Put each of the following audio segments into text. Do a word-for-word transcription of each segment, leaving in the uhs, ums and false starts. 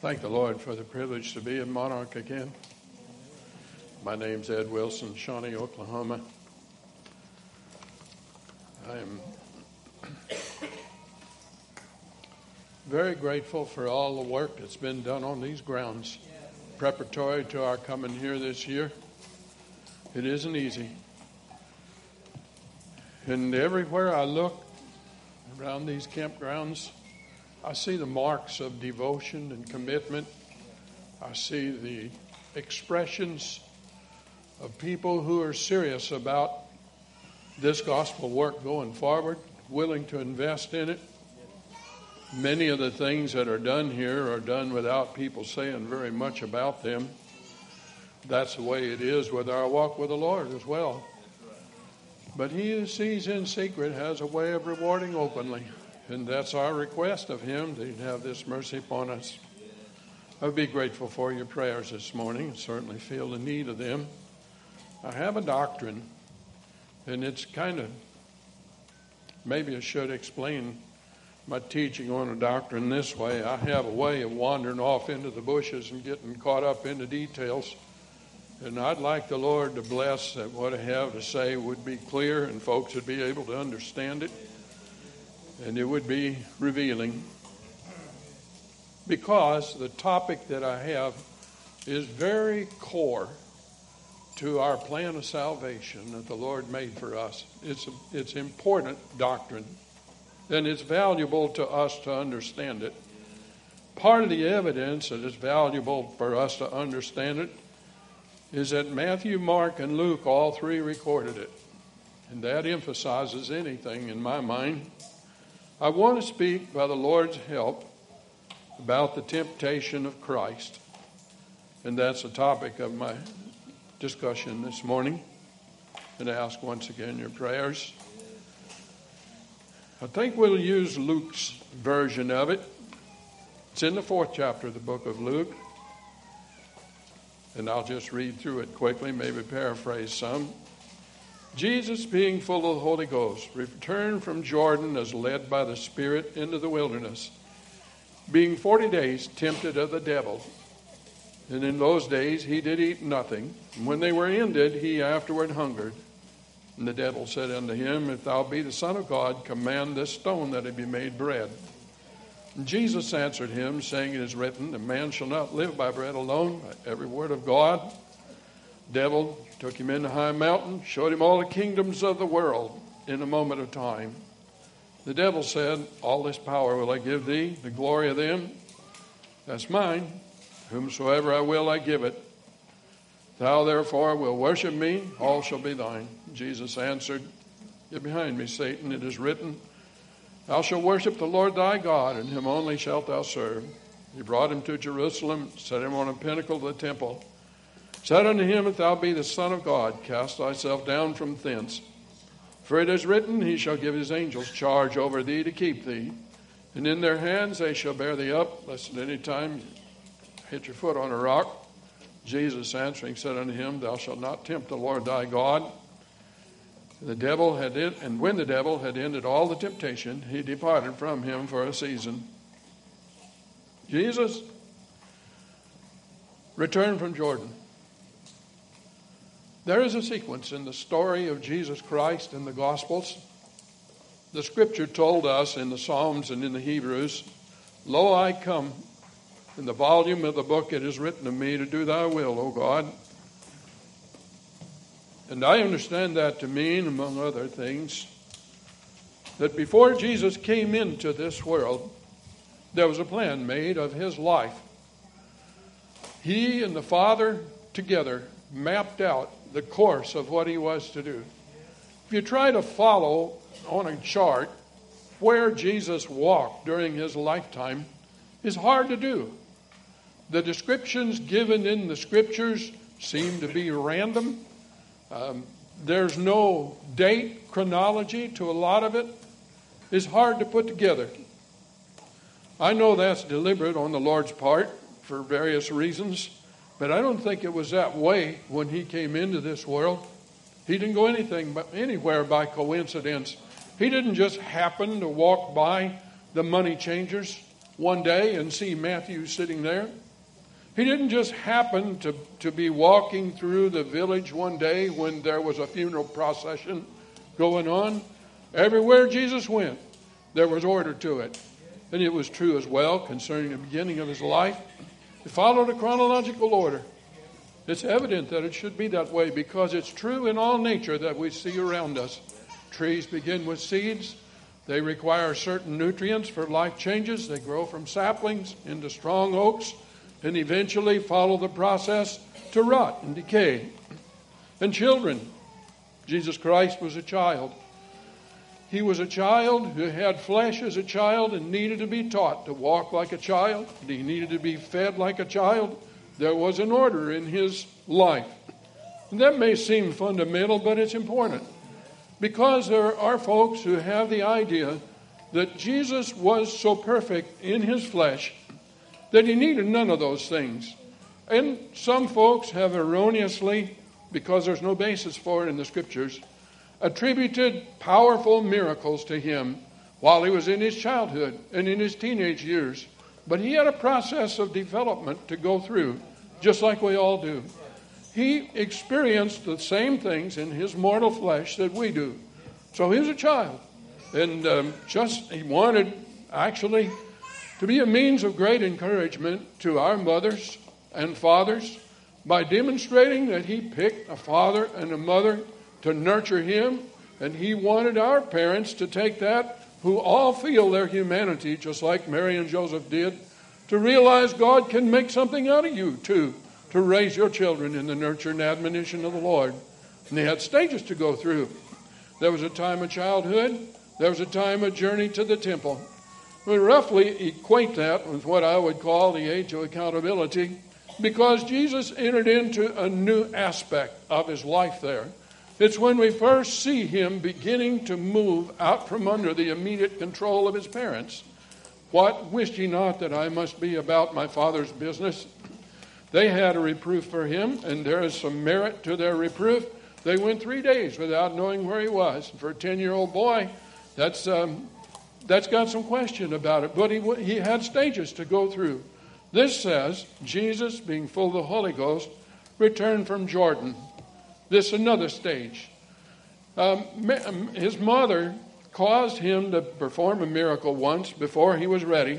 Thank the Lord for the privilege to be in Monarch again. My name's Ed Wilson, Shawnee, Oklahoma. I am very grateful for all the work that's been done on these grounds, preparatory to our coming here this year. It isn't easy. And everywhere I look around these campgrounds, I see the marks of devotion and commitment. I see the expressions of people who are serious about this gospel work going forward, willing to invest in it. Many of the things that are done here are done without people saying very much about them. That's the way it is with our walk with the Lord as well. But he who sees in secret has a way of rewarding openly. And that's our request of him, to have this mercy upon us. I'd be grateful for your prayers this morning. I certainly feel the need of them. I have a doctrine, and it's kind of, maybe I should explain my teaching on a doctrine this way. I have a way of wandering off into the bushes and getting caught up in the details. And I'd like the Lord to bless that what I have to say would be clear and folks would be able to understand it. And it would be revealing, because the topic that I have is very core to our plan of salvation that the Lord made for us. It's a, it's important doctrine, and it's valuable to us to understand it. Part of the evidence that is valuable for us to understand it is that Matthew, Mark, and Luke, all three recorded it. And that emphasizes anything in my mind. I want to speak, by the Lord's help, about the temptation of Christ. And that's the topic of my discussion this morning. And I ask once again your prayers. I think we'll use Luke's version of it. It's in the fourth chapter of the book of Luke. And I'll just read through it quickly, maybe paraphrase some. Jesus, being full of the Holy Ghost, returned from Jordan as led by the Spirit into the wilderness, being forty days tempted of the devil. And in those days he did eat nothing. And when they were ended, he afterward hungered. And the devil said unto him, If thou be the Son of God, command this stone that it be made bread. And Jesus answered him, saying, It is written, A man shall not live by bread alone, by every word of God. Devil took him into a high mountain, showed him all the kingdoms of the world in a moment of time. The devil said, All this power will I give thee, the glory of them. That's mine. Whomsoever I will, I give it. Thou therefore wilt worship me, all shall be thine. Jesus answered, Get behind me, Satan. It is written, Thou shalt worship the Lord thy God, and him only shalt thou serve. He brought him to Jerusalem, set him on a pinnacle of the temple. Said unto him, If thou be the Son of God, cast thyself down from thence. For it is written, He shall give his angels charge over thee to keep thee. And in their hands they shall bear thee up, lest at any time you hit your foot on a rock. Jesus answering said unto him, Thou shalt not tempt the Lord thy God. The devil had it, and when the devil had ended all the temptation, he departed from him for a season. Jesus returned from Jordan. There is a sequence in the story of Jesus Christ in the Gospels. The Scripture told us in the Psalms and in the Hebrews, Lo, I come. In the volume of the book it is written of me to do thy will, O God. And I understand that to mean, among other things, that before Jesus came into this world, there was a plan made of his life. He and the Father together mapped out the course of what he was to do. If you try to follow on a chart where Jesus walked during his lifetime, it's hard to do. The descriptions given in the Scriptures seem to be random. Um, there's no date, chronology to a lot of it. It's hard to put together. I know that's deliberate on the Lord's part for various reasons. But I don't think it was that way when he came into this world. He didn't go anything but anywhere by coincidence. He didn't just happen to walk by the money changers. one day and see Matthew sitting there. He didn't just happen to, to be walking through the village one day when there was a funeral procession going on. Everywhere Jesus went, there was order to it. And it was true as well concerning the beginning of his life. It followed a chronological order. It's evident that it should be that way because it's true in all nature that we see around us. Trees begin with seeds. They require certain nutrients for life changes. They grow from saplings into strong oaks and eventually follow the process to rot and decay. And children, Jesus Christ was a child. He was a child who had flesh as a child and needed to be taught to walk like a child. He needed to be fed like a child. There was an order in his life. And that may seem fundamental, but it's important. Because there are folks who have the idea that Jesus was so perfect in his flesh that he needed none of those things. And some folks have erroneously, because there's no basis for it in the scriptures, attributed powerful miracles to him while he was in his childhood and in his teenage years. But he had a process of development to go through, just like we all do. He experienced the same things in his mortal flesh that we do. So he was a child. And um, just he wanted, actually, to be a means of great encouragement to our mothers and fathers by demonstrating that he picked a father and a mother to nurture him. And he wanted our parents to take that, who all feel their humanity, just like Mary and Joseph did, to realize God can make something out of you, too, to raise your children in the nurture and admonition of the Lord. And they had stages to go through. There was a time of childhood. There was a time of journey to the temple. We roughly equate that with what I would call the age of accountability, because Jesus entered into a new aspect of his life there. It's when we first see him beginning to move out from under the immediate control of his parents. What, wist ye not that I must be about my Father's business? They had a reproof for him, and there is some merit to their reproof. They went three days without knowing where he was. For a ten-year-old boy, that's um, that's got some question about it. But he he had stages to go through. This says, Jesus, being full of the Holy Ghost, returned from Jordan. This another stage. Um, his mother caused him to perform a miracle once before he was ready.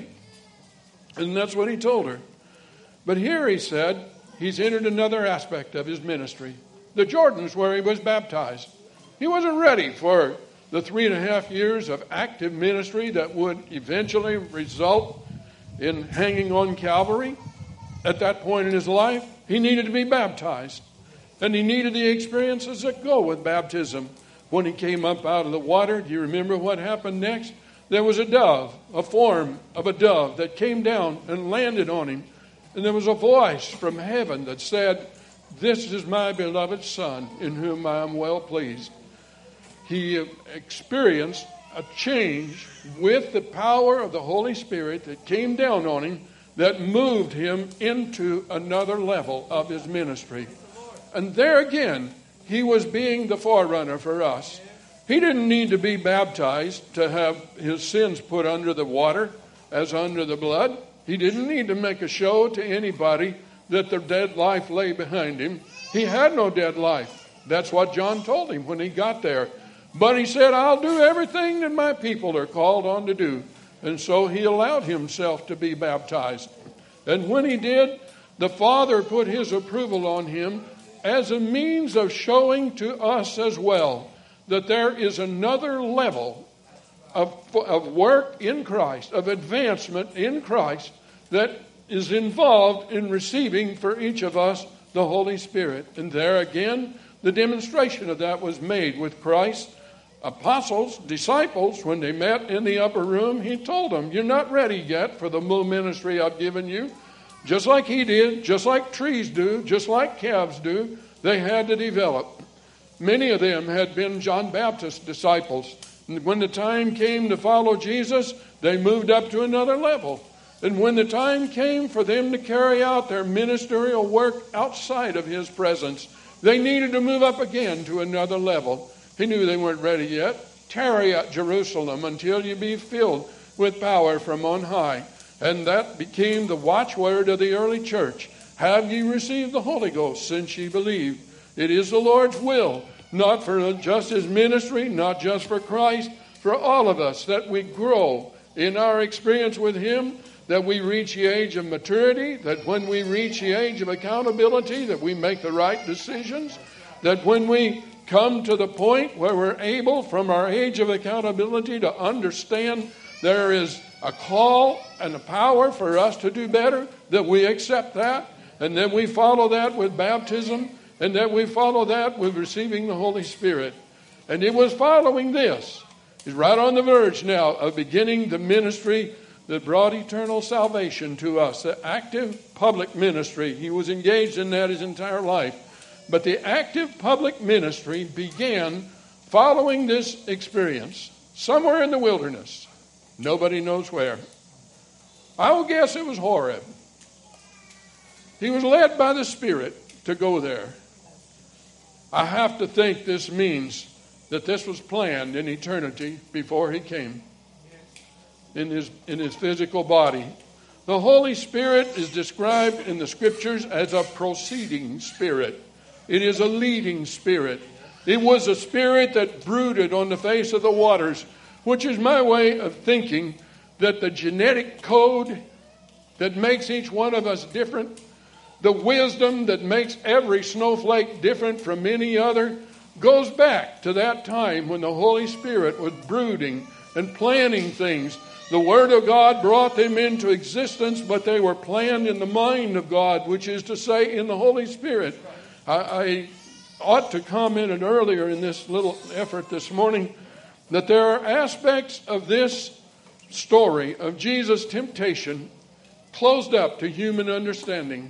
And that's what he told her. But here he said he's entered another aspect of his ministry. The Jordan's where he was baptized. He wasn't ready for the three and a half years of active ministry that would eventually result in hanging on Calvary. At that point in his life, he needed to be baptized. And he needed the experiences that go with baptism. When he came up out of the water, do you remember what happened next? There was a dove, a form of a dove that came down and landed on him. And there was a voice from heaven that said, "This is my beloved Son, in whom I am well pleased." He experienced a change with the power of the Holy Spirit that came down on him that moved him into another level of his ministry. And there again, he was being the forerunner for us. He didn't need to be baptized to have his sins put under the water as under the blood. He didn't need to make a show to anybody that the dead life lay behind him. He had no dead life. That's what John told him when he got there. But he said, "I'll do everything that my people are called on to do." And so he allowed himself to be baptized. And when he did, the Father put his approval on him as a means of showing to us as well that there is another level of, of work in Christ, of advancement in Christ, that is involved in receiving for each of us the Holy Spirit. And there again, the demonstration of that was made with Christ. Apostles, disciples, when they met in the upper room, he told them, "You're not ready yet for the full ministry I've given you." Just like he did, just like trees do, just like calves do, they had to develop. Many of them had been John Baptist's disciples. And when the time came to follow Jesus, they moved up to another level. And when the time came for them to carry out their ministerial work outside of his presence, they needed to move up again to another level. He knew they weren't ready yet. "Tarry at Jerusalem until you be filled with power from on high." And that became the watchword of the early church. Have ye received the Holy Ghost since ye believed? It is the Lord's will, not for just his ministry, not just for Christ, for all of us, that we grow in our experience with him, that we reach the age of maturity, that when we reach the age of accountability, that we make the right decisions, that when we come to the point where we're able, from our age of accountability, to understand there is a call and a power for us to do better, that we accept that, and then we follow that with baptism, and then we follow that with receiving the Holy Spirit. And it was following this. He's right on the verge now of beginning the ministry that brought eternal salvation to us, the active public ministry. He was engaged in that his entire life. But the active public ministry began following this experience somewhere in the wilderness. Nobody knows where. I will guess it was Horeb. He was led by the Spirit to go there. I have to think this means that this was planned in eternity before he came in his, in his physical body. The Holy Spirit is described in the Scriptures as a proceeding spirit. It is a leading spirit. It was a spirit that brooded on the face of the waters, which is my way of thinking that the genetic code that makes each one of us different, the wisdom that makes every snowflake different from any other, goes back to that time when the Holy Spirit was brooding and planning things. The Word of God brought them into existence, but they were planned in the mind of God, which is to say, in the Holy Spirit. I, I ought to comment it earlier in this little effort this morning that there are aspects of this story of Jesus' temptation closed up to human understanding.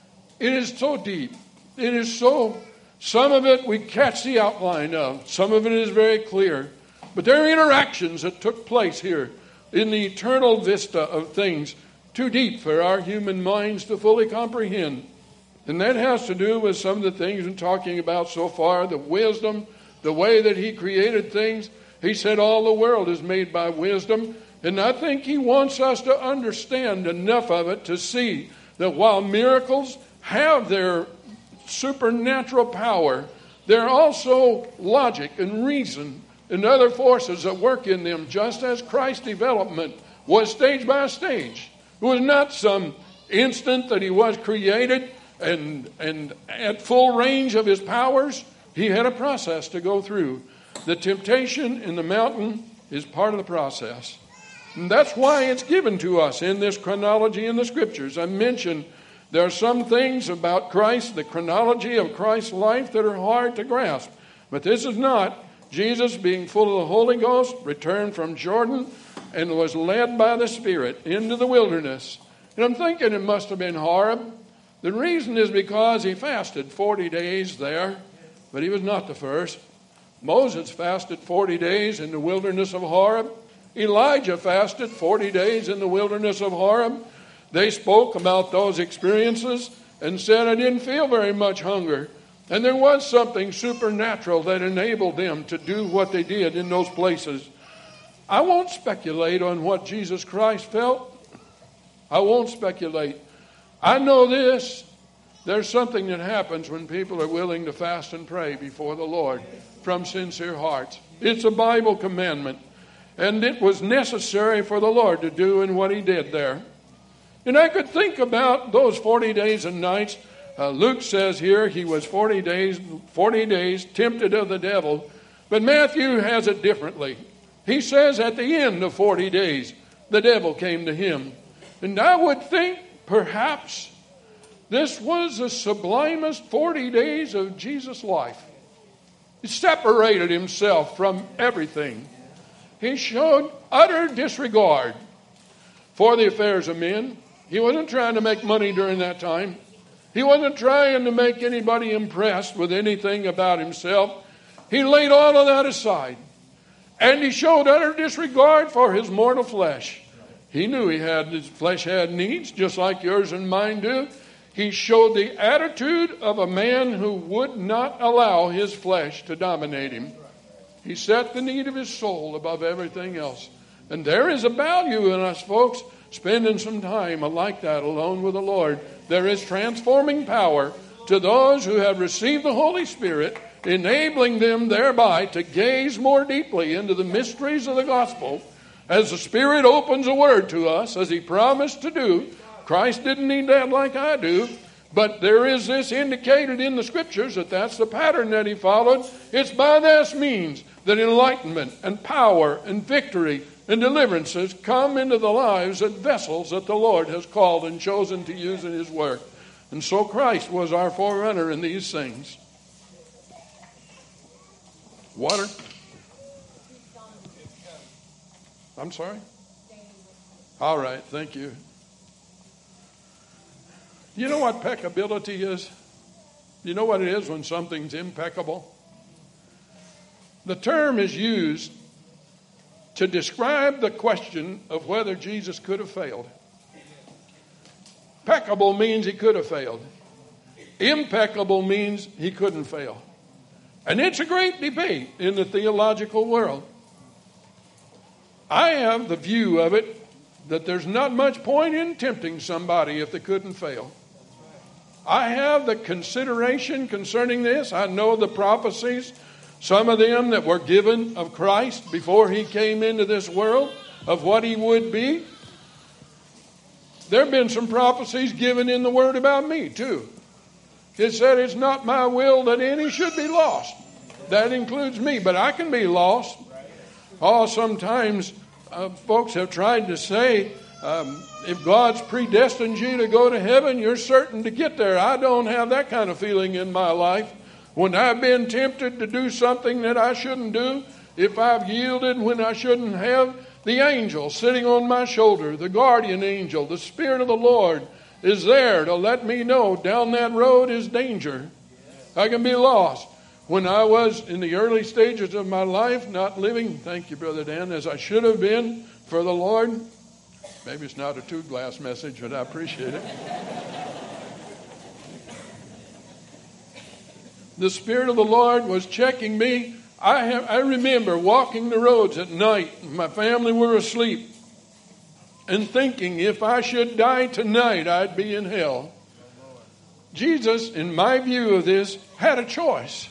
It is so deep. It is so, some of it we catch the outline of. Some of it is very clear. But there are interactions that took place here in the eternal vista of things too deep for our human minds to fully comprehend. And that has to do with some of the things we're talking about so far, the wisdom, the way that he created things. He said all the world is made by wisdom. And I think he wants us to understand enough of it to see that while miracles have their supernatural power, there are also logic and reason and other forces that work in them, just as Christ's development was stage by stage. It was not some instant that he was created and, and at full range of his powers. He had a process to go through. The temptation in the mountain is part of the process. And that's why it's given to us in this chronology in the Scriptures. I mentioned there are some things about Christ, the chronology of Christ's life, that are hard to grasp. But this is not. Jesus, being full of the Holy Ghost, returned from Jordan and was led by the Spirit into the wilderness. And I'm thinking it must have been Horeb. The reason is because he fasted forty days there, but he was not the first. Moses fasted forty days in the wilderness of Horeb. Elijah fasted forty days in the wilderness of Horeb. They spoke about those experiences and said, I didn't feel very much hunger. And there was something supernatural that enabled them to do what they did in those places. I won't speculate on what Jesus Christ felt. I won't speculate. I know this. There's something that happens when people are willing to fast and pray before the Lord from sincere hearts. It's a Bible commandment. And it was necessary for the Lord to do in what he did there. And I could think about those forty days and nights. Uh, Luke says here he was forty days, forty days tempted of the devil. But Matthew has it differently. He says at the end of forty days, the devil came to him. And I would think perhaps this was the sublimest forty days of Jesus' life. He separated himself from everything. He showed utter disregard for the affairs of men. He wasn't trying to make money during that time. He wasn't trying to make anybody impressed with anything about himself. He laid all of that aside. And he showed utter disregard for his mortal flesh. He knew he had, his flesh had needs, just like yours and mine do. He showed the attitude of a man who would not allow his flesh to dominate him. He set the need of his soul above everything else. And there is a value in us, folks, spending some time like that alone with the Lord, there is transforming power to those who have received the Holy Spirit, enabling them thereby to gaze more deeply into the mysteries of the gospel. As the Spirit opens a word to us, as He promised to do, Christ didn't need that like I do, but there is this indicated in the Scriptures that that's the pattern that He followed. It's by this means that enlightenment and power and victory and deliverances come into the lives of vessels that the Lord has called and chosen to use in His work. And so Christ was our forerunner in these things. Water? I'm sorry? All right, thank you. You know what peccability is? You know what it is when something's impeccable? The term is used to describe the question of whether Jesus could have failed. Peccable means He could have failed. Impeccable means He couldn't fail. And it's a great debate in the theological world. I have the view of it that there's not much point in tempting somebody if they couldn't fail. I have the consideration concerning this. I know the prophecies, some of them that were given of Christ before He came into this world, of what He would be. There have been some prophecies given in the Word about me, too. It said it's not my will that any should be lost. That includes me, but I can be lost. Oh, sometimes uh, folks have tried to say, um, if God's predestined you to go to heaven, you're certain to get there. I don't have that kind of feeling in my life. When I've been tempted to do something that I shouldn't do, if I've yielded when I shouldn't have, the angel sitting on my shoulder, the guardian angel, the Spirit of the Lord is there to let me know down that road is danger. I can be lost. When I was in the early stages of my life, not living, thank you, Brother Dan, as I should have been for the Lord. Maybe it's not a two-glass message, but I appreciate it. The Spirit of the Lord was checking me. I have, I remember walking the roads at night. My family were asleep. And thinking if I should die tonight, I'd be in hell. Jesus, in my view of this, had a choice.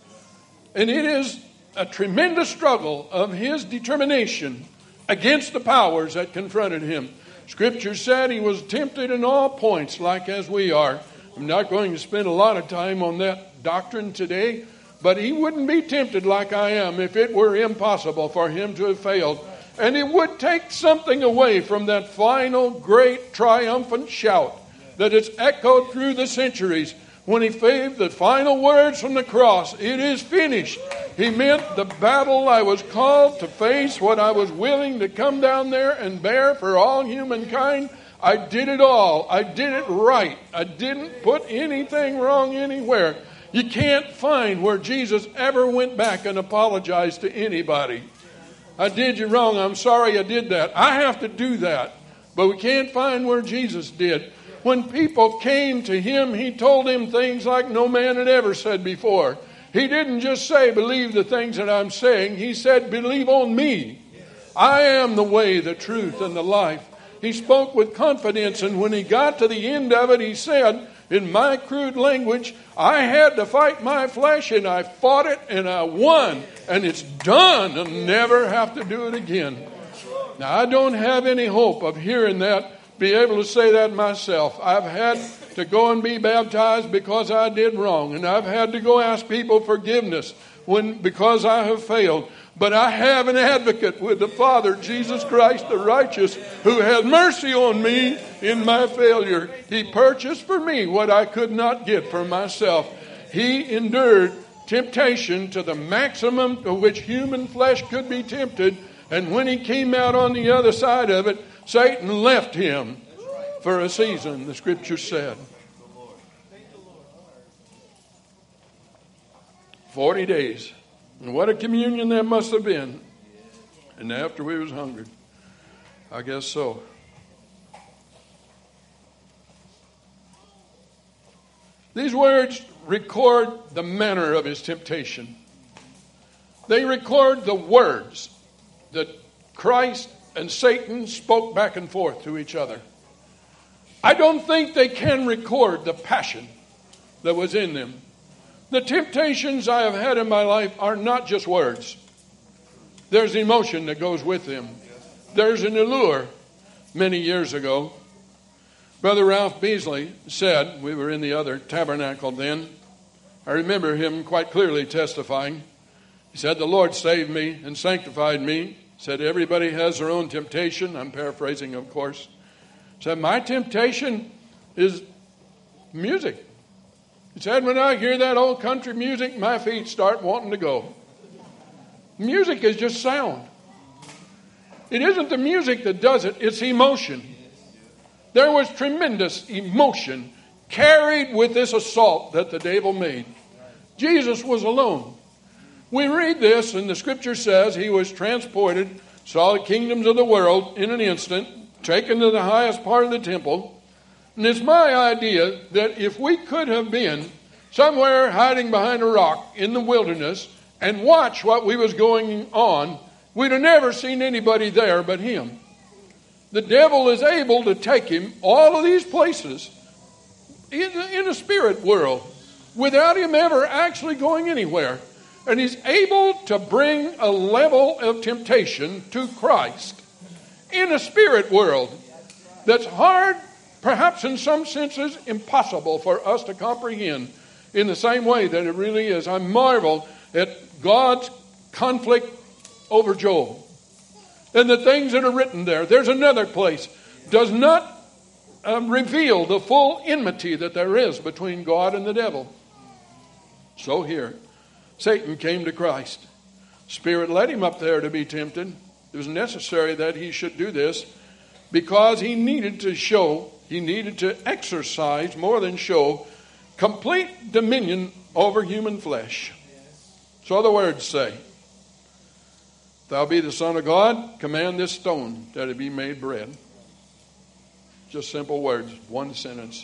And it is a tremendous struggle of His determination against the powers that confronted Him. Scripture said He was tempted in all points like as we are. I'm not going to spend a lot of time on that doctrine today, but He wouldn't be tempted like I am if it were impossible for Him to have failed. And it would take something away from that final great triumphant shout that has echoed through the centuries when He gave the final words from the cross. It is finished. He meant the battle I was called to face, what I was willing to come down there and bear for all humankind. I did it all. I did it right. I didn't put anything wrong anywhere. You can't find where Jesus ever went back and apologized to anybody. I did you wrong. I'm sorry I did that. I have to do that. But we can't find where Jesus did. When people came to Him, He told them things like no man had ever said before. He didn't just say, believe the things that I'm saying. He said, believe on me. I am the way, the truth, and the life. He spoke with confidence, and when He got to the end of it, He said, in my crude language, I had to fight my flesh, and I fought it, and I won. And it's done. I'll never have to do it again. Now, I don't have any hope of hearing that, be able to say that myself. I've had to go and be baptized because I did wrong. And I've had to go ask people forgiveness when because I have failed. But I have an advocate with the Father, Jesus Christ the righteous, who has mercy on me in my failure. He purchased for me what I could not get for myself. He endured temptation to the maximum to which human flesh could be tempted. And when He came out on the other side of it, Satan left Him for a season, the Scripture said. Forty days. And what a communion that must have been. And after we was hungry. I guess so. These words record the manner of His temptation. They record the words that Christ and Satan spoke back and forth to each other. I don't think they can record the passion that was in them. The temptations I have had in my life are not just words. There's emotion that goes with them. There's an allure. Many years ago, Brother Ralph Beasley said, we were in the other tabernacle then, I remember him quite clearly testifying. He said, the Lord saved me and sanctified me. He said, everybody has their own temptation. I'm paraphrasing, of course. He said, my temptation is music. He said, when I hear that old country music, my feet start wanting to go. Music is just sound. It isn't the music that does it, it's emotion. There was tremendous emotion carried with this assault that the devil made. Jesus was alone. We read this, and the scripture says he was transported, saw the kingdoms of the world in an instant, taken to the highest part of the temple. And it's my idea that if we could have been somewhere hiding behind a rock in the wilderness and watch what we was going on, we'd have never seen anybody there but him. The devil is able to take him all of these places in, in the spirit world without him ever actually going anywhere. And he's able to bring a level of temptation to Christ in a spirit world that's hard, perhaps in some senses impossible for us to comprehend in the same way that it really is. I marvel at God's conflict over Job and the things that are written there. There's another place. Does not um, reveal the full enmity that there is between God and the devil. So here, Satan came to Christ. Spirit led him up there to be tempted. It was necessary that he should do this because he needed to show, he needed to exercise more than show, complete dominion over human flesh. So the words say, if thou be the Son of God, command this stone that it be made bread. Just simple words, one sentence.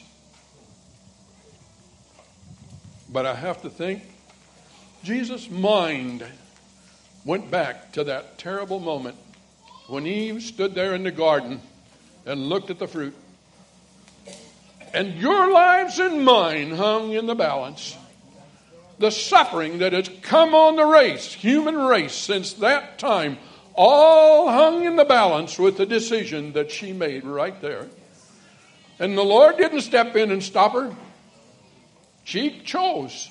But I have to think, Jesus' mind went back to that terrible moment when Eve stood there in the garden and looked at the fruit. And your lives and mine hung in the balance. The suffering that has come on the race, human race, since that time, all hung in the balance with the decision that she made right there. And the Lord didn't step in and stop her. She chose.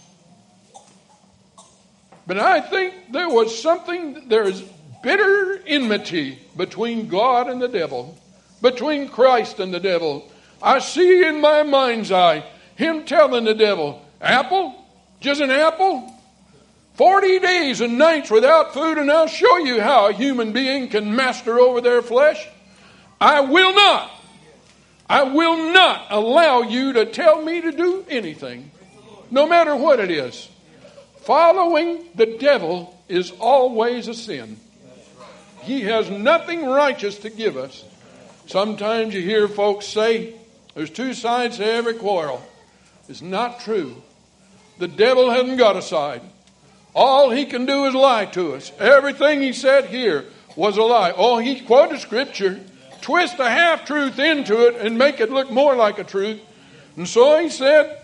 But I think there was something, there is bitter enmity between God and the devil, between Christ and the devil. I see in my mind's eye him telling the devil, apple? Just an apple? Forty days and nights without food, and I'll show you how a human being can master over their flesh. I will not. I will not allow you to tell me to do anything, no matter what it is. Following the devil is always a sin. He has nothing righteous to give us. Sometimes you hear folks say, there's two sides to every quarrel. It's not true. The devil hasn't got a side. All he can do is lie to us. Everything he said here was a lie. Oh, he quoted scripture, twist a half-truth into it and make it look more like a truth. And so he said,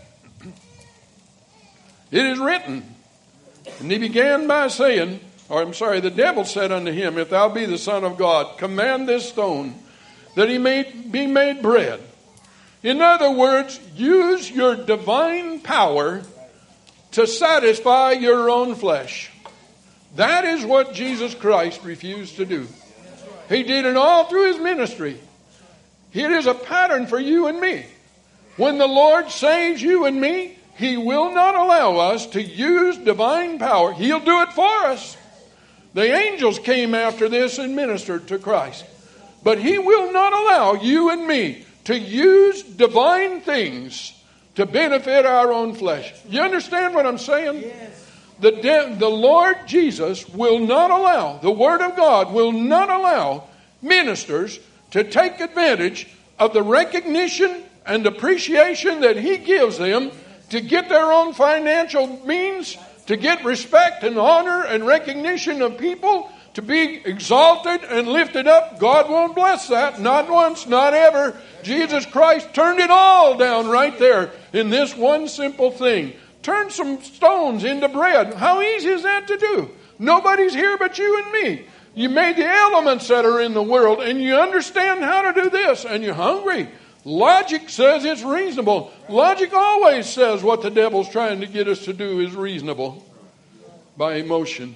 it is written. And he began by saying, or I'm sorry, the devil said unto him, if thou be the Son of God, command this stone that he may be made bread. In other words, use your divine power to satisfy your own flesh. That is what Jesus Christ refused to do. He did it all through his ministry. It is a pattern for you and me. When the Lord saves you and me, he will not allow us to use divine power. He'll do it for us. The angels came after this and ministered to Christ. But he will not allow you and me to use divine things to benefit our own flesh. You understand what I'm saying? Yes. The, de- the Lord Jesus will not allow, the Word of God will not allow ministers to take advantage of the recognition and appreciation that he gives them to get their own financial means, to get respect and honor and recognition of people, to to be exalted and lifted up, God won't bless that. Not once, not ever. Jesus Christ turned it all down right there in this one simple thing. Turn some stones into bread. How easy is that to do? Nobody's here but you and me. You made the elements that are in the world, and you understand how to do this, and you're hungry. Logic says it's reasonable. Logic always says what the devil's trying to get us to do is reasonable by emotion.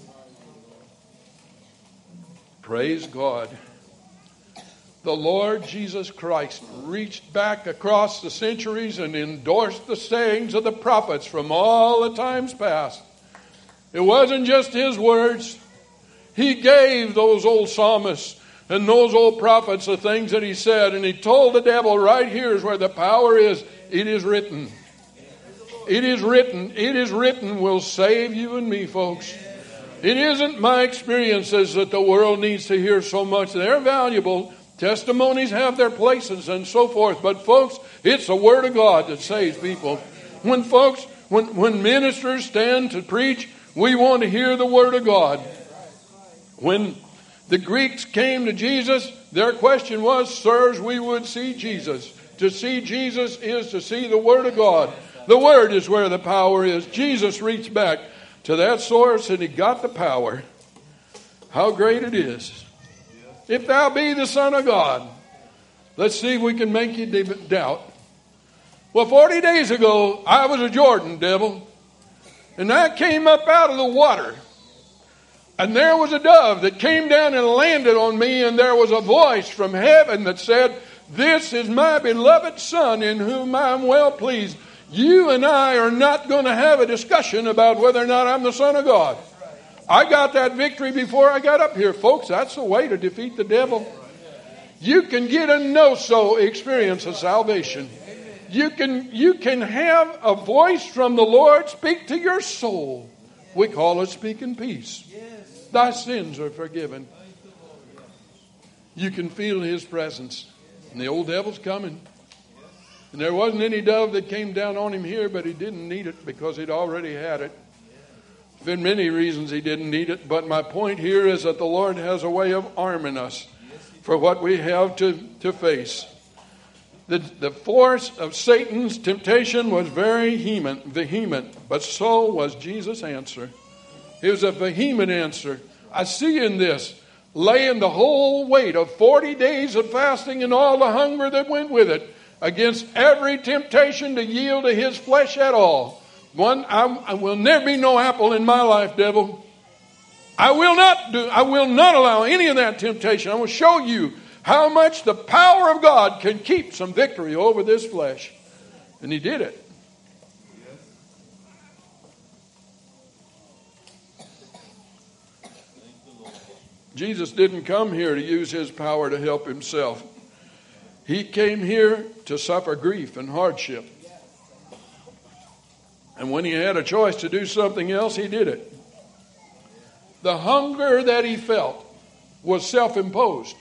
Praise God. The Lord Jesus Christ reached back across the centuries and endorsed the sayings of the prophets from all the times past. It wasn't just his words. He gave those old psalmists and those old prophets the things that he said, and he told the devil, right here is where the power is. It is written. It is written. It is written will save you and me, folks. It isn't my experiences that the world needs to hear so much. They're valuable. Testimonies have their places and so forth. But folks, it's the Word of God that saves people. When folks, when, when ministers stand to preach, we want to hear the Word of God. When the Greeks came to Jesus, their question was, sirs, we would see Jesus. To see Jesus is to see the Word of God. The Word is where the power is. Jesus reached back to that source and he got the power. How great it is. If thou be the Son of God. Let's see if we can make you doubt. Well, forty days ago, I was a Jordan, devil. And I came up out of the water. And there was a dove that came down and landed on me. And there was a voice from heaven that said, this is my beloved Son in whom I am well pleased. You and I are not going to have a discussion about whether or not I'm the Son of God. I got that victory before I got up here. Folks, that's the way to defeat the devil. You can get a no-so experience of salvation. You can, you can have a voice from the Lord speak to your soul. We call it speaking peace. Thy sins are forgiven. You can feel his presence. And the old devil's coming. And there wasn't any dove that came down on him here, but he didn't need it because he'd already had it. For many reasons he didn't need it. But my point here is that the Lord has a way of arming us for what we have to, to face. The, the force of Satan's temptation was very vehement, vehement, but so was Jesus' answer. It was a vehement answer. I see in this, laying the whole weight of forty days of fasting and all the hunger that went with it against every temptation to yield to his flesh at all. One, I, I will never be no apple in my life, devil. I will not do, I will not allow any of that temptation. I will show you how much the power of God can keep some victory over this flesh. And he did it. Jesus didn't come here to use his power to help himself. He came here to suffer grief and hardship. And when he had a choice to do something else, he did it. The hunger that he felt was self-imposed.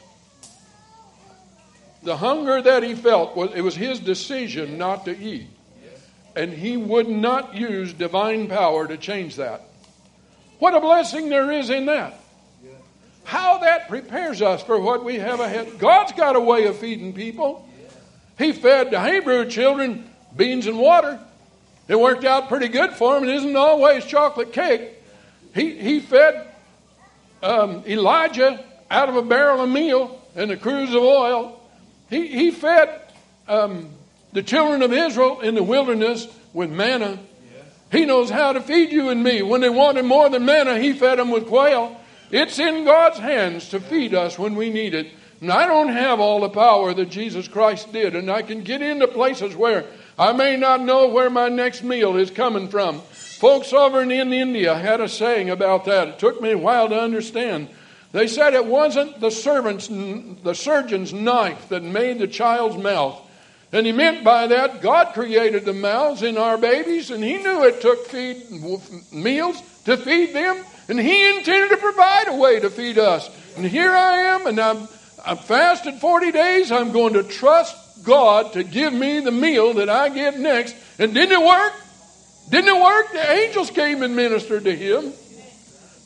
The hunger that he felt, was it was his decision not to eat. And he would not use divine power to change that. What a blessing there is in that. How that prepares us for what we have ahead. God's got a way of feeding people. He fed the Hebrew children beans and water. It worked out pretty good for them. It isn't always chocolate cake. He, he fed um, Elijah out of a barrel of meal and a cruse of oil. He, he fed um, the children of Israel in the wilderness with manna. He knows how to feed you and me. When they wanted more than manna, he fed them with quail. It's in God's hands to feed us when we need it. And I don't have all the power that Jesus Christ did. And I can get into places where I may not know where my next meal is coming from. Folks over in India had a saying about that. It took me a while to understand. They said it wasn't the servant's, the surgeon's knife that made the child's mouth. And he meant by that, God created the mouths in our babies, and he knew it took feed meals to feed them. And he intended to provide a way to feed us. And here I am, and I'm, I'm fasted forty days. I'm going to trust God to give me the meal that I get next. And didn't it work? Didn't it work? The angels came and ministered to him.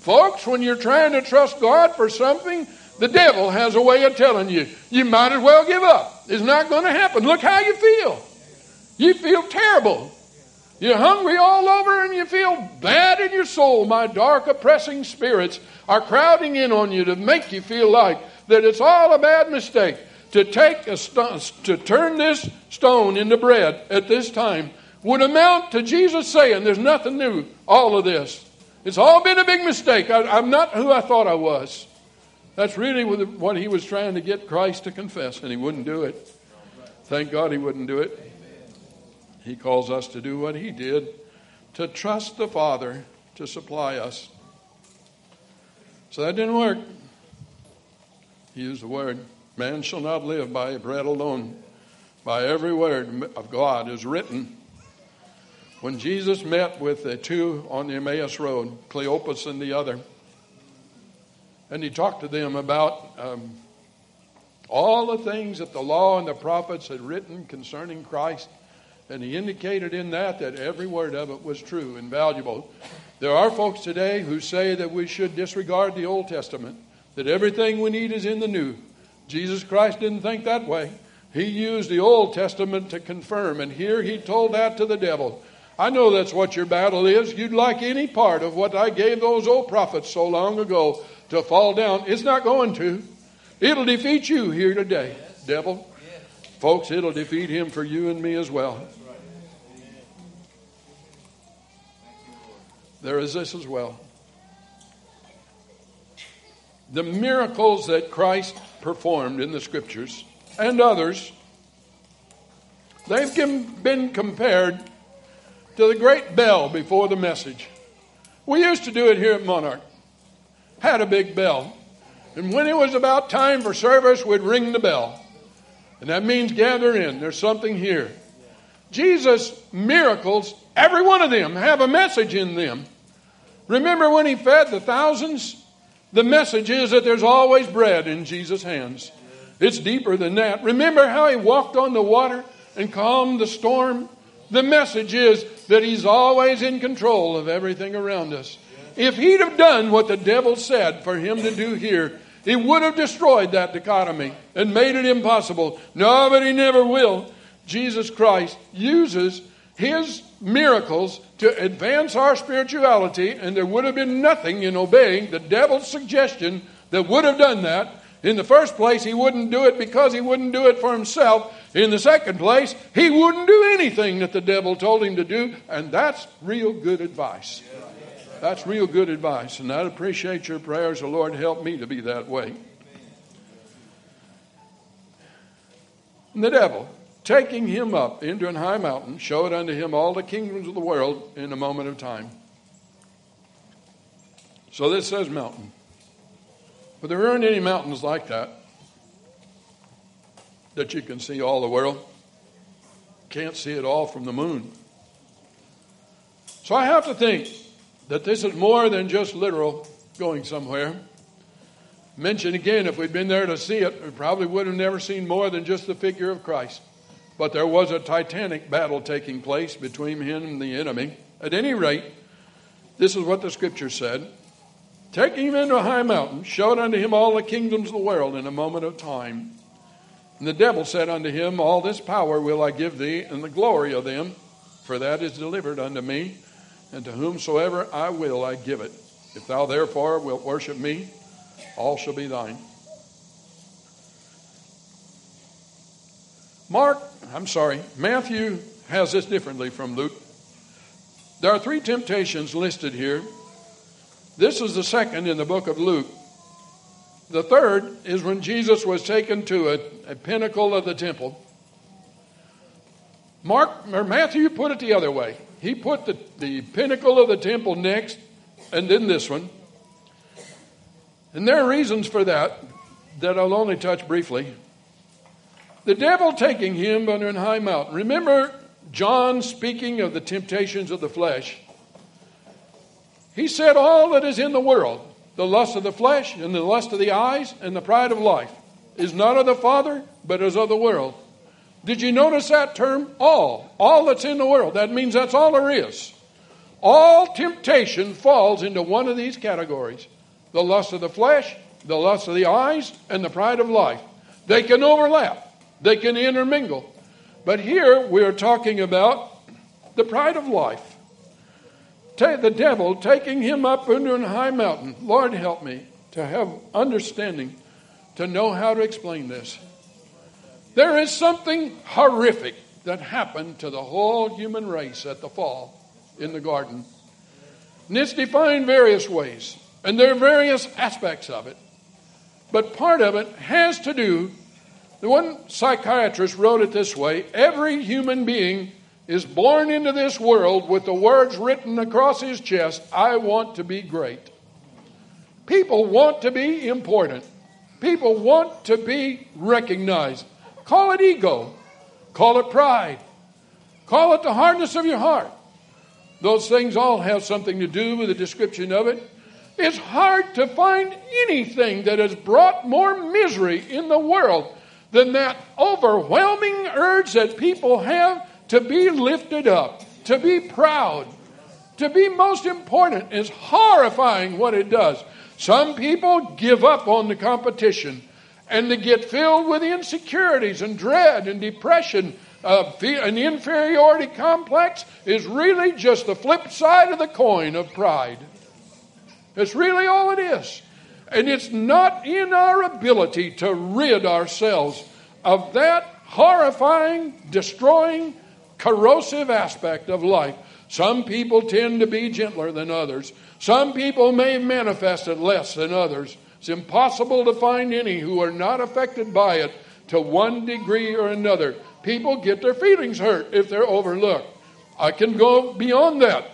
Folks, when you're trying to trust God for something, the devil has a way of telling you, you might as well give up. It's not going to happen. Look how you feel. You feel terrible. You're hungry all over and you feel bad in your soul. My dark, oppressing spirits are crowding in on you to make you feel like that it's all a bad mistake to take a st- to turn this stone into bread at this time would amount to Jesus saying, there's nothing new, all of this. It's all been a big mistake. I, I'm not who I thought I was. That's really what he was trying to get Christ to confess, and he wouldn't do it. Thank God he wouldn't do it. He calls us to do what he did, to trust the Father to supply us. So that didn't work. He used the word, man shall not live by bread alone, by every word of God is written. When Jesus met with the two on the Emmaus Road, Cleopas and the other, and he talked to them about um, all the things that the law and the prophets had written concerning Christ, and he indicated in that that every word of it was true and valuable. There are folks today who say that we should disregard the Old Testament, that everything we need is in the New. Jesus Christ didn't think that way. He used the Old Testament to confirm, and here he told that to the devil. I know that's what your battle is. You'd like any part of what I gave those old prophets so long ago to fall down. It's not going to. It'll defeat you here today, devil. Folks, it'll defeat him for you and me as well. There is this as well. The miracles that Christ performed in the Scriptures and others, they've been compared to the great bell before the message. We used to do it here at Monarch. Had a big bell. And when it was about time for service, we'd ring the bell. And that means gather in. There's something here. Jesus' miracles, every one of them have a message in them. Remember when he fed the thousands? The message is that there's always bread in Jesus' hands. It's deeper than that. Remember how he walked on the water and calmed the storm? The message is that he's always in control of everything around us. If he'd have done what the devil said for him to do here, he would have destroyed that dichotomy and made it impossible. No, but he never will. Jesus Christ uses his miracles to advance our spirituality, and there would have been nothing in obeying the devil's suggestion that would have done that. In the first place, he wouldn't do it because he wouldn't do it for himself. In the second place, he wouldn't do anything that the devil told him to do, and that's real good advice. That's real good advice, and I'd appreciate your prayers. The Lord help me to be that way. And the devil, taking him up into an high mountain, showed unto him all the kingdoms of the world in a moment of time. So this says mountain. But there aren't any mountains like that, that you can see all the world. Can't see it all from the moon. So I have to think that this is more than just literal going somewhere. Mention again, if we'd been there to see it, we probably would have never seen more than just the figure of Christ. But there was a titanic battle taking place between him and the enemy. At any rate, this is what the Scripture said. Taking him into a high mountain, showed unto him all the kingdoms of the world in a moment of time. And the devil said unto him, all this power will I give thee, and the glory of them, for that is delivered unto me, and to whomsoever I will I give it. If thou therefore wilt worship me, all shall be thine. Mark, I'm sorry, Matthew has this differently from Luke. There are three temptations listed here. This is the second in the book of Luke. The third is when Jesus was taken to a, a pinnacle of the temple. Mark or Matthew put it the other way. He put the, the pinnacle of the temple next, and then this one. And there are reasons for that that I'll only touch briefly. The devil taking him under an high mountain. Remember John speaking of the temptations of the flesh. He said all that is in the world, the lust of the flesh and the lust of the eyes and the pride of life, is not of the Father, but is of the world. Did you notice that term? All. All that's in the world. That means that's all there is. All temptation falls into one of these categories. The lust of the flesh, the lust of the eyes, and the pride of life. They can overlap. They can intermingle. But here we are talking about the pride of life. Take the devil taking him up into a high mountain. Lord, help me to have understanding, to know how to explain this. There is something horrific that happened to the whole human race at the fall in the garden. And it's defined various ways. And there are various aspects of it. But part of it has to do, the one psychiatrist wrote it this way: every human being is born into this world with the words written across his chest, I want to be great. People want to be important. People want to be recognized. Call it ego. Call it pride. Call it the hardness of your heart. Those things all have something to do with the description of it. It's hard to find anything that has brought more misery in the world than that overwhelming urge that people have to be lifted up, to be proud, to be most important. Is horrifying what it does. Some people give up on the competition and they get filled with insecurities and dread and depression. Uh, an inferiority complex is really just the flip side of the coin of pride. It's really all it is. And it's not in our ability to rid ourselves of that horrifying, destroying, corrosive aspect of life. Some people tend to be gentler than others. Some people may manifest it less than others. It's impossible to find any who are not affected by it to one degree or another. People get their feelings hurt if they're overlooked. I can go beyond that.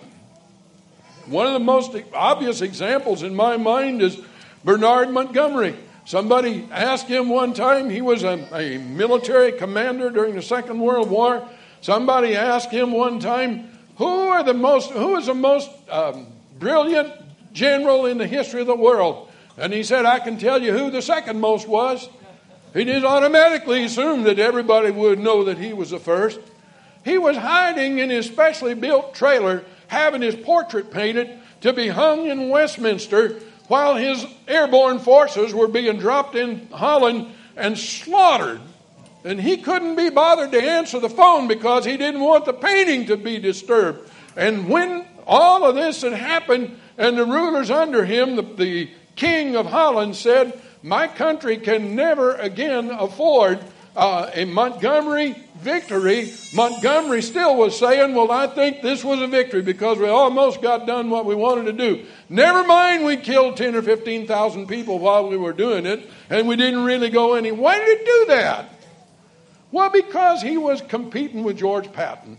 One of the most obvious examples in my mind is Bernard Montgomery. Somebody asked him one time, he was a, a military commander during the Second World War. Somebody asked him one time, who are the most, who is the most um, brilliant general in the history of the world? And he said, I can tell you who the second most was. He didn't automatically assume that everybody would know that he was the first. He was hiding in his specially built trailer, having his portrait painted to be hung in Westminster while his airborne forces were being dropped in Holland and slaughtered. And he couldn't be bothered to answer the phone because he didn't want the painting to be disturbed. And when all of this had happened and the rulers under him, the, the king of Holland said, my country can never again afford uh, a Montgomery victory. Montgomery still was saying, well, I think this was a victory because we almost got done what we wanted to do. Never mind we killed ten or fifteen thousand people while we were doing it, and we didn't really go any. Why did he do that? Well, because he was competing with George Patton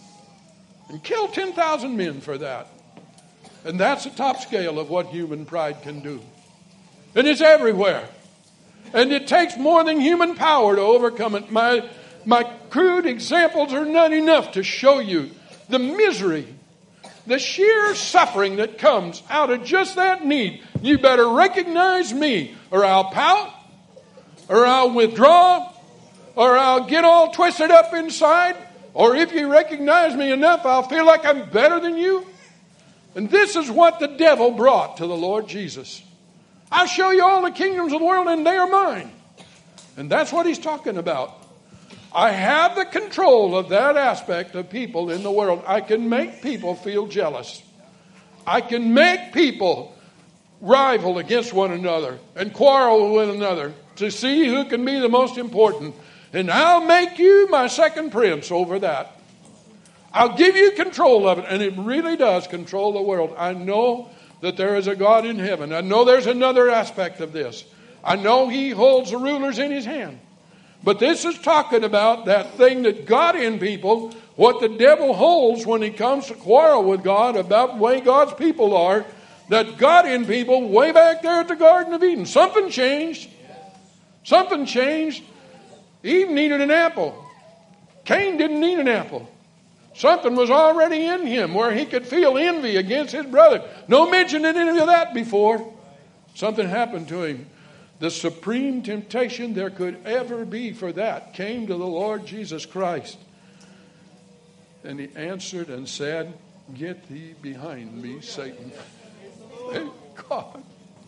and killed ten thousand men for that. And that's the top scale of what human pride can do. And it's everywhere. And it takes more than human power to overcome it. My, my crude examples are not enough to show you the misery, the sheer suffering that comes out of just that need. You better recognize me, or I'll pout, or I'll withdraw, or I'll get all twisted up inside, or if you recognize me enough, I'll feel like I'm better than you. And this is what the devil brought to the Lord Jesus. I'll show you all the kingdoms of the world and they are mine. And that's what he's talking about. I have the control of that aspect of people in the world. I can make people feel jealous. I can make people rival against one another and quarrel with one another to see who can be the most important. And I'll make you my second prince over that. I'll give you control of it. And it really does control the world. I know that there is a God in heaven. I know there's another aspect of this. I know he holds the rulers in his hand. But this is talking about that thing that got in people, what the devil holds when he comes to quarrel with God about the way God's people are, that got in people way back there at the Garden of Eden. Something changed. Something changed. Eve needed an apple. Cain didn't need an apple. Something was already in him where he could feel envy against his brother. No mention of any of that before. Something happened to him. The supreme temptation there could ever be for that came to the Lord Jesus Christ. And he answered and said, Get thee behind me, Satan. Hey, God.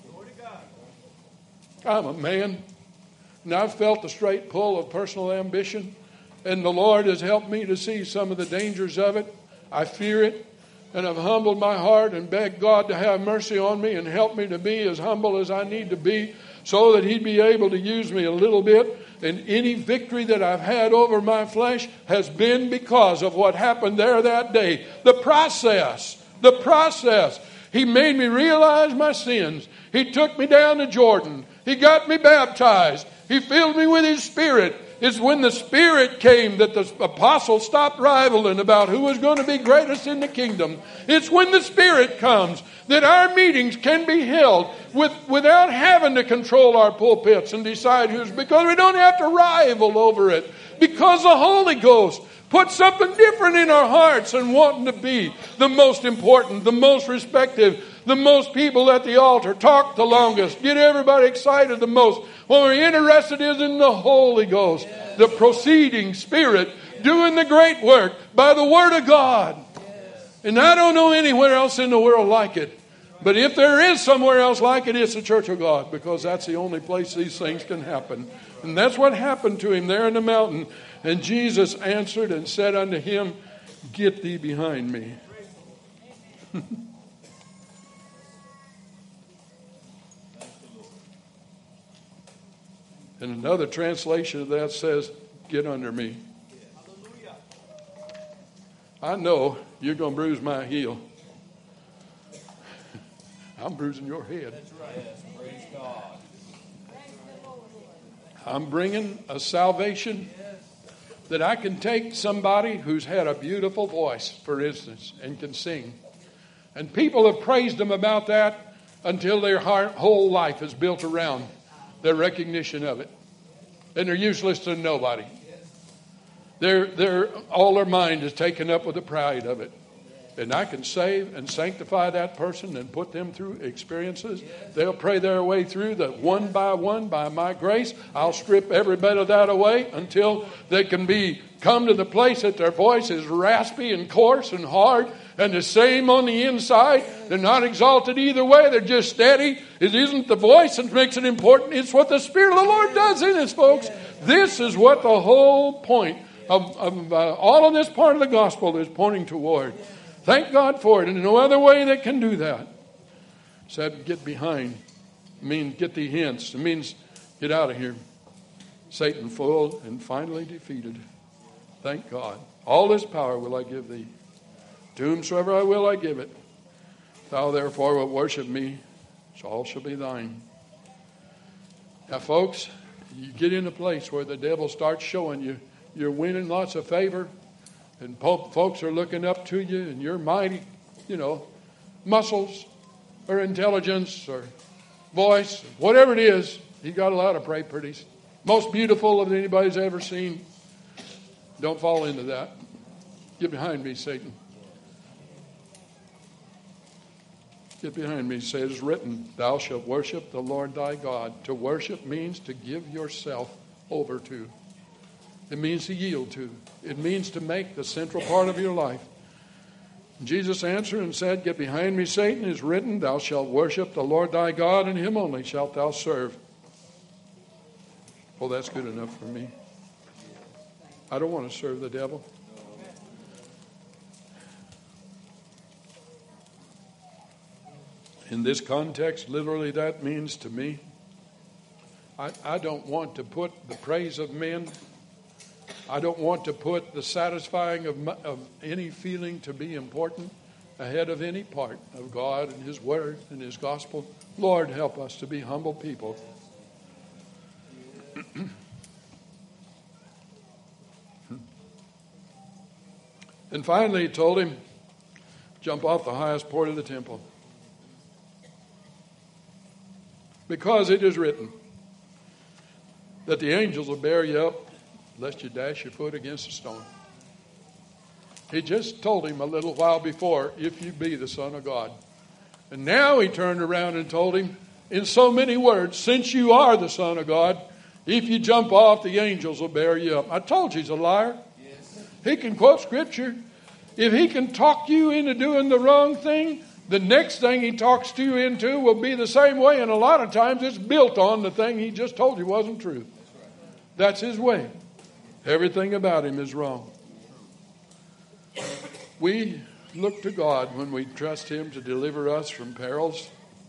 I'm a man, and I've felt the straight pull of personal ambition, and the Lord has helped me to see some of the dangers of it. I fear it, and I've humbled my heart and begged God to have mercy on me and help me to be as humble as I need to be so that He'd be able to use me a little bit. And any victory that I've had over my flesh has been because of what happened there that day. The process, the process. He made me realize my sins. He took me down to Jordan. He got me baptized. He filled me with His Spirit. It's when the Spirit came that the apostles stopped rivaling about who was going to be greatest in the kingdom. It's when the Spirit comes that our meetings can be held with, without having to control our pulpits and decide who's, because we don't have to rival over it. Because the Holy Ghost put something different in our hearts and wanting to be the most important, the most respected, the most people at the altar, talk the longest, get everybody excited the most. What we're interested is in the Holy Ghost, the proceeding Spirit, doing the great work by the Word of God. And I don't know anywhere else in the world like it. But if there is somewhere else like it, it's the Church of God, because that's the only place these things can happen. And that's what happened to him there in the mountain. And Jesus answered and said unto him, Get thee behind me. And another translation of that says, Get under me. I know you're going to bruise my heel. I'm bruising your head. That's right. Praise God. I'm bringing a salvation that I can take somebody who's had a beautiful voice, for instance, and can sing. And people have praised them about that until their heart, whole life is built around their recognition of it. And they're useless to nobody. They're, they're, all their mind is taken up with the pride of it. And I can save and sanctify that person and put them through experiences. They'll pray their way through that one by one by my grace. I'll strip every bit of that away until they can be come to the place that their voice is raspy and coarse and hard and the same on the inside. They're not exalted either way. They're just steady. It isn't the voice that makes it important. It's what the Spirit of the Lord does in us, folks. This is what the whole point of, of uh, all of this part of the gospel is pointing toward. Thank God for it. And no other way that can do that. Said, get behind. It means get thee hence. It means get out of here. Satan full and finally defeated. Thank God. All this power will I give thee. To whomsoever I will I give it. Thou therefore wilt worship me, so all shall be thine. Now folks, you get in a place where the devil starts showing you you're winning lots of favor. And folks are looking up to you and your mighty, you know, muscles or intelligence or voice, whatever it is. You got a lot of pray pretties. Most beautiful that anybody's ever seen. Don't fall into that. Get behind me, Satan. Get behind me. Say it is written, Thou shalt worship the Lord thy God. To worship means to give yourself over to. It means to yield to. It means to make the central part of your life. Jesus answered and said, Get behind me, Satan. It is written, Thou shalt worship the Lord thy God, and him only shalt thou serve. Well, that's good enough for me. I don't want to serve the devil. In this context, literally that means to me, I, I don't want to put the praise of men, I don't want to put the satisfying of, my, of any feeling to be important ahead of any part of God and His Word and His Gospel. Lord, help us to be humble people. And finally, He told him, jump off the highest point of the temple. Because it is written that the angels will bear you up lest you dash your foot against a stone. He just told him a little while before, if you be the Son of God. And now he turned around and told him in so many words, since you are the Son of God, if you jump off, the angels will bear you up. I told you he's a liar. Yes. He can quote Scripture. If he can talk you into doing the wrong thing, the next thing he talks to you into will be the same way, and a lot of times it's built on the thing he just told you wasn't true. That's his way. Everything about him is wrong. We look to God when we trust him to deliver us from perils.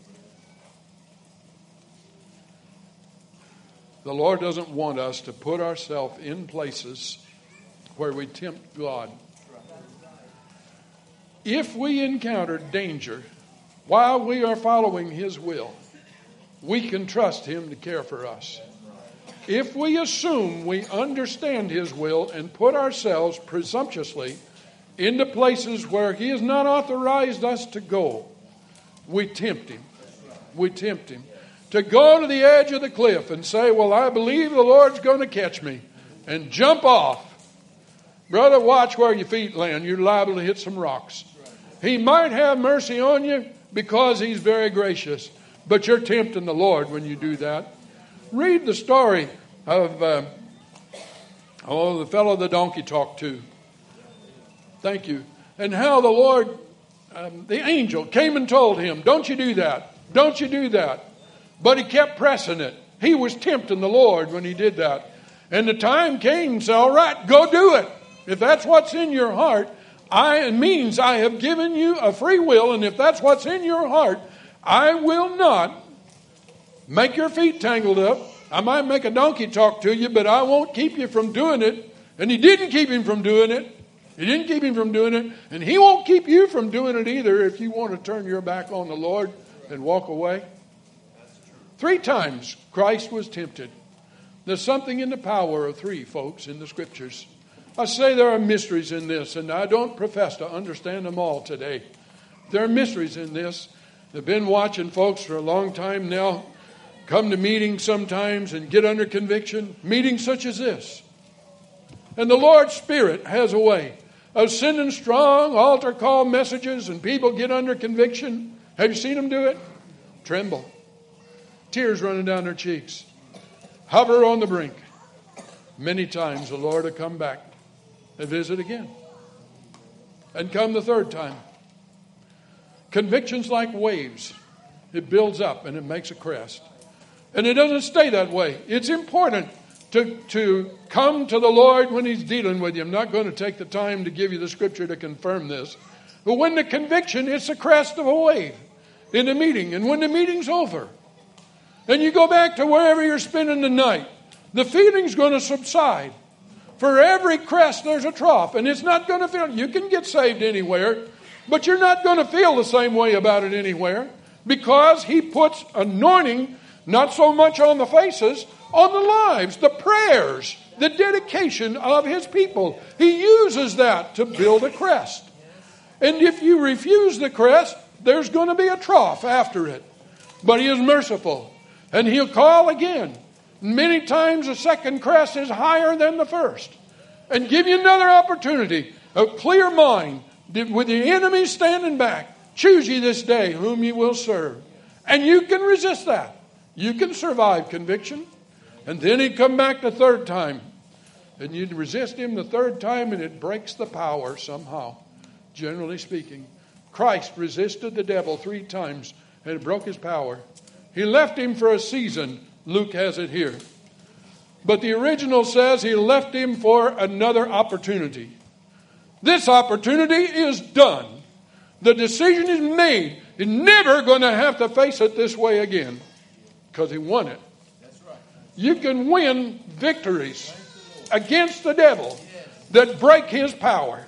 The Lord doesn't want us to put ourselves in places where we tempt God. If we encounter danger while we are following his will, we can trust him to care for us. If we assume we understand his will and put ourselves presumptuously into places where he has not authorized us to go, we tempt him. We tempt him. To go to the edge of the cliff and say, well, I believe the Lord's going to catch me, and jump off. Brother, watch where your feet land. You're liable to hit some rocks. He might have mercy on you because he's very gracious, but you're tempting the Lord when you do that. Read the story of uh, oh, the fellow the donkey talked to. Thank you. And how the Lord, um, the angel, came and told him, don't you do that. Don't you do that. But he kept pressing it. He was tempting the Lord when he did that. And the time came and said, all right, go do it. If that's what's in your heart, I, it means I have given you a free will. And if that's what's in your heart, I will not make your feet tangled up. I might make a donkey talk to you, but I won't keep you from doing it. And he didn't keep him from doing it. He didn't keep him from doing it. And he won't keep you from doing it either if you want to turn your back on the Lord and walk away. Three times Christ was tempted. There's something in the power of three, folks, in the Scriptures. I say there are mysteries in this, and I don't profess to understand them all today. There are mysteries in this. I've been watching folks for a long time now come to meetings sometimes and get under conviction, meetings such as this. And the Lord's Spirit has a way of sending strong altar call messages, and people get under conviction. Have you seen them do it? Tremble. Tears running down their cheeks. Hover on the brink. Many times the Lord will come back and visit again. And come the third time. Conviction's like waves. It builds up and it makes a crest. And it doesn't stay that way. It's important to, to come to the Lord when he's dealing with you. I'm not going to take the time to give you the scripture to confirm this. But when the conviction, it's the crest of a wave in the meeting. And when the meeting's over, and you go back to wherever you're spending the night, the feeling's going to subside. For every crest, there's a trough. And it's not going to feel, you can get saved anywhere, but you're not going to feel the same way about it anywhere. Because he puts anointing, not so much on the faces, on the lives, the prayers, the dedication of his people. He uses that to build a crest. And if you refuse the crest, there's going to be a trough after it. But he is merciful. And he'll call again. Many times the second crest is higher than the first. And give you another opportunity. A clear mind. With the enemy standing back. Choose ye this day whom ye will serve. And you can resist that. You can survive conviction. And then he'd come back the third time. And you'd resist him the third time and it breaks the power somehow. Generally speaking. Christ resisted the devil three times and it broke his power. He left him for a season. Luke has it here. But the original says he left him for another opportunity. This opportunity is done. The decision is made. He's never going to have to face it this way again. Because he won it. That's right. You can win victories against the devil that break his power.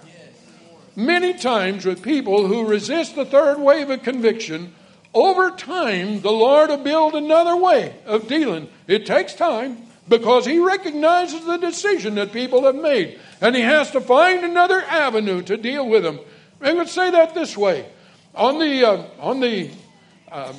Many times with people who resist the third wave of conviction, over time, the Lord will build another way of dealing. It takes time because he recognizes the decision that people have made. And he has to find another avenue to deal with them. I'm going to say that this way. On the, uh, on the, um,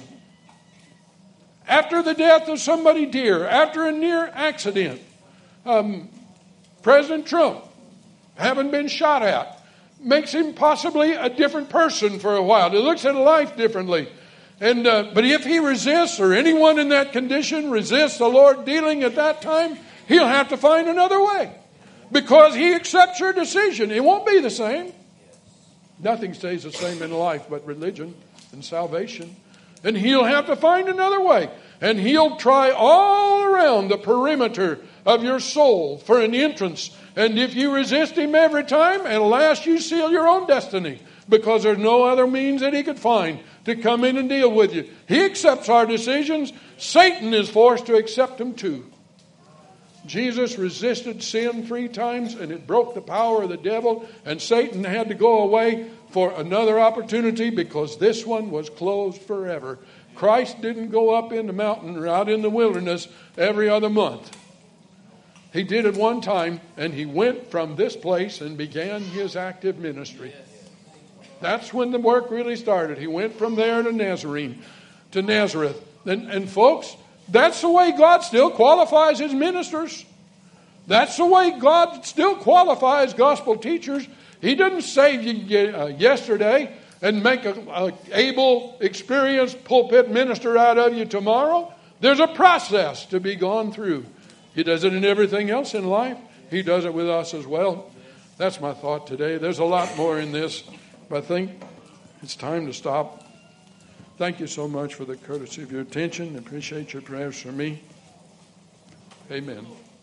after the death of somebody dear, after a near accident, um, President Trump, having been shot at, makes him possibly a different person for a while. He looks at life differently. And uh, but if he resists, or anyone in that condition resists the Lord dealing at that time, he'll have to find another way. Because he accepts your decision. It won't be the same. Nothing stays the same in life but religion and salvation. And he'll have to find another way. And he'll try all around the perimeter of your soul for an entrance. And if you resist him every time, at last you seal your own destiny. Because there's no other means that he could find to come in and deal with you. He accepts our decisions. Satan is forced to accept them too. Jesus resisted sin three times and it broke the power of the devil. And Satan had to go away for another opportunity because this one was closed forever. Christ didn't go up in the mountain or out in the wilderness every other month. He did it one time, and he went from this place and began his active ministry. That's when the work really started. He went from there to Nazarene, to Nazareth. And, and folks, that's the way God still qualifies his ministers. That's the way God still qualifies gospel teachers. He didn't save you uh, yesterday and make an able, experienced pulpit minister out of you tomorrow. There's a process to be gone through. He does it in everything else in life. He does it with us as well. That's my thought today. There's a lot more in this, but I think it's time to stop. Thank you so much for the courtesy of your attention. I appreciate your prayers for me. Amen.